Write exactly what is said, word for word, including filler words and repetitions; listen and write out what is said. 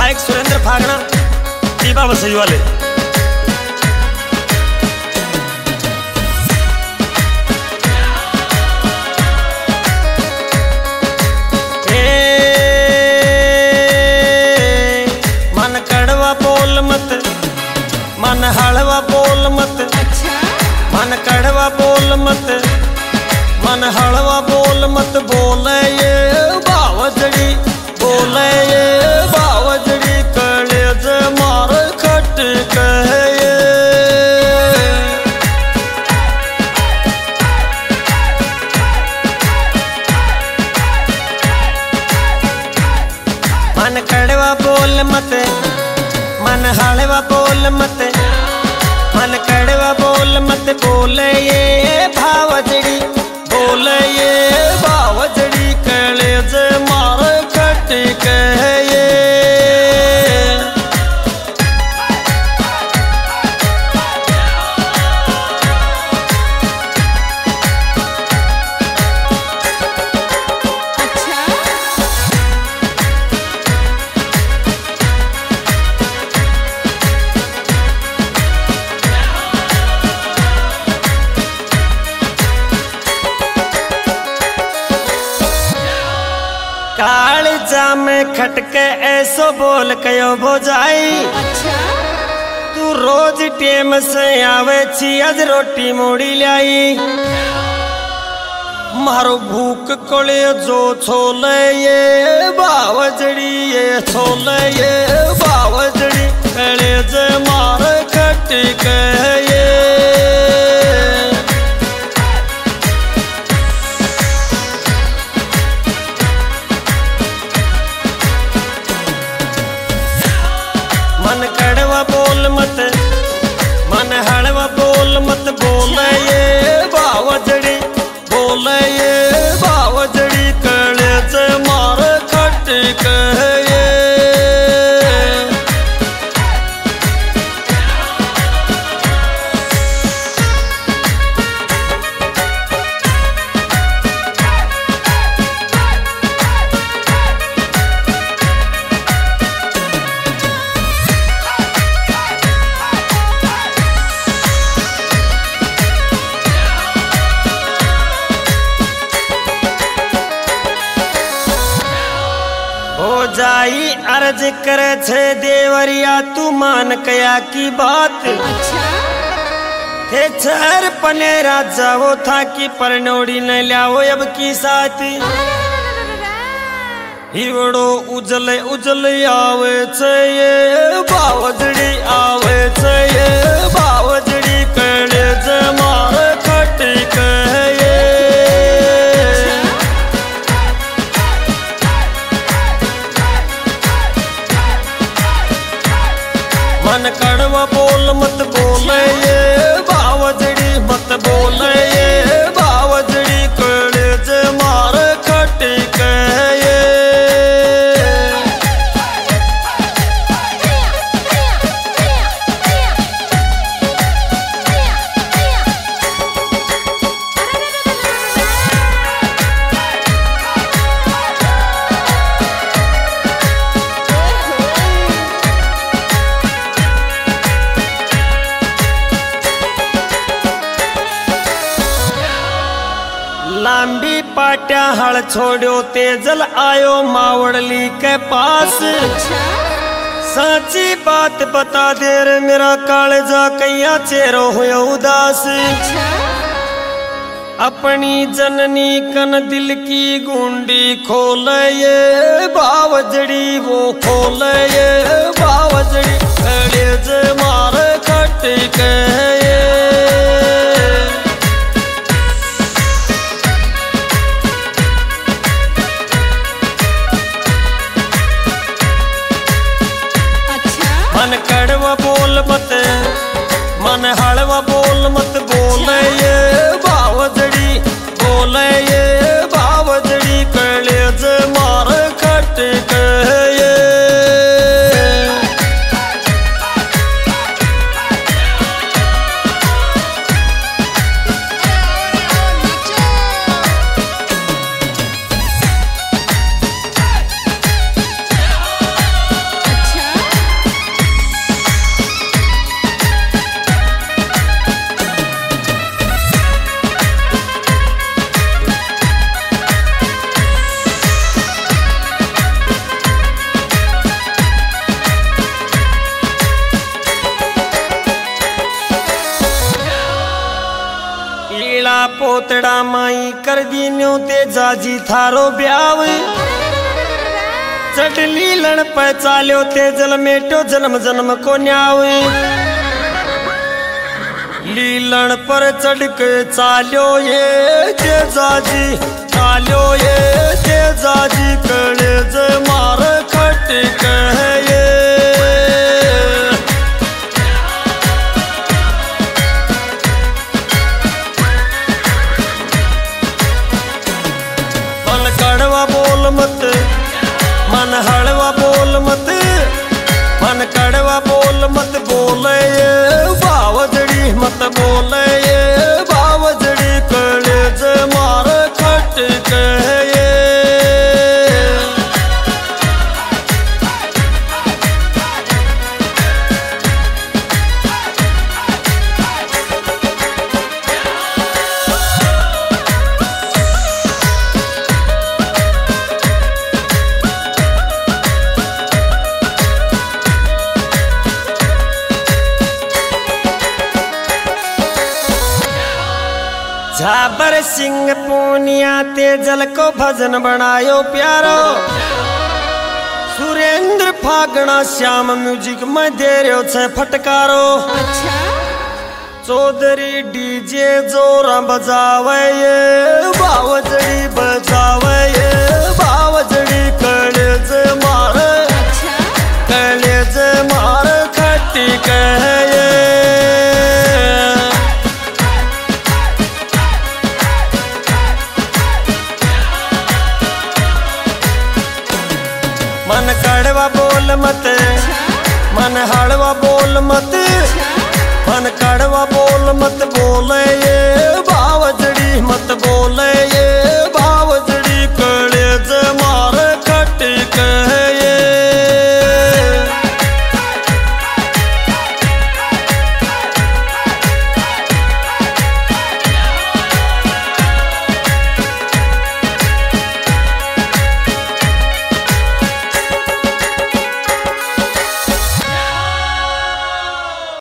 गायक सुरेंद्र फागना दीपा वसई वाले। मन कड़वा बोल मत, मन हलवा बोल मत, मन कड़वा बोल मत, मन हलवा बोल मत, बोले ये बावजड़ी, बोले ये बावजड़ी, कलेज मार खट कहे। मन कड़वा बोल मत, मन हलवा बोल मत, मन कड़वा बोल मत, बोले ये भावजड़ी, बोले ये बावजड़ी, कलेज मार खट कहे। कालजा में खटके ऐसो बोल कयो भोजाई, तू रोज टेम से आवे छी, आज रोटी मोड़ी लाई। मारो भूख कोले जो छोले ये बावजड़ी, ये छोले ये बावजड़ी, कलेज मार खट कहे। मन कड़वा बोल मत, मन हलवा बोल मत, बोले ये बावजड़ी, बोले ये बावजड़ी, कलेज मार खट कहे। जाई अर्ज करे छे देवरिया, तू मान कया की बात। हे छर पने राजा वो था कि परनोड़ी न लाओ अब की साथ। हिवड़ो उजले उजले आवे छे ये बावजड़ी, आवे छे ये बावजड़ी, कलेज मार खट कहे। मन कड़वा बोल मत, बोले ये बावजड़ी, मत बोले ये बावजड़ी, कलेज मार खट कहे। लांबी पाट्या हल छोड़ो, तेजल आयो मावड़ली के पास। सच्ची बात बता दे रे मेरा कालजा, कैया चेहरो हुयो उदास। अपनी जननी कन दिल की गुंडी खोले ये बावजड़ी, वो खोले ये बावजड़ी, कलेज मार खट कहे। मन कड़वा बोल मत, मन हलवा बोल मत, बोले ये बावजड़ी, बोले ये बावजड़ी, कलेज मार खट कहे। अच्छा पोतड़ा माई कर दीन्यो ते जाजी थारो ब्याव चढ़ लीलन पे चाल्यो ते जल मेटो जन्म जन्म को न्याव लीलन पर चढ़ के चाल्यो ये ते जाजी चाल्यो ये ते जाजी कड़े जे मार खट कहे ये कड़वा बोल मत मन हड़वा बोल मत मन कड़वा बोल मत बोले ये बावजड़ी मत बोले ये बावजड़ी कड़े जे मार खट कहे ये झाबर सिंह पूनिया ते जल को भजन बनायो प्यारो सुरेंद्र फागणा श्याम म्यूजिक में दे रहो छे फटकारो अच्छा चौधरी डीजे जोरा बजावे ये बावजड़ी बजावे ये बावजड़ी कड़े जे मार अच्छा कड़े जे मार खट्टी कहे ये मन कड़वा बोल मत मन हड़वा बोल मत मन कड़वा बोल मत बोले ये बा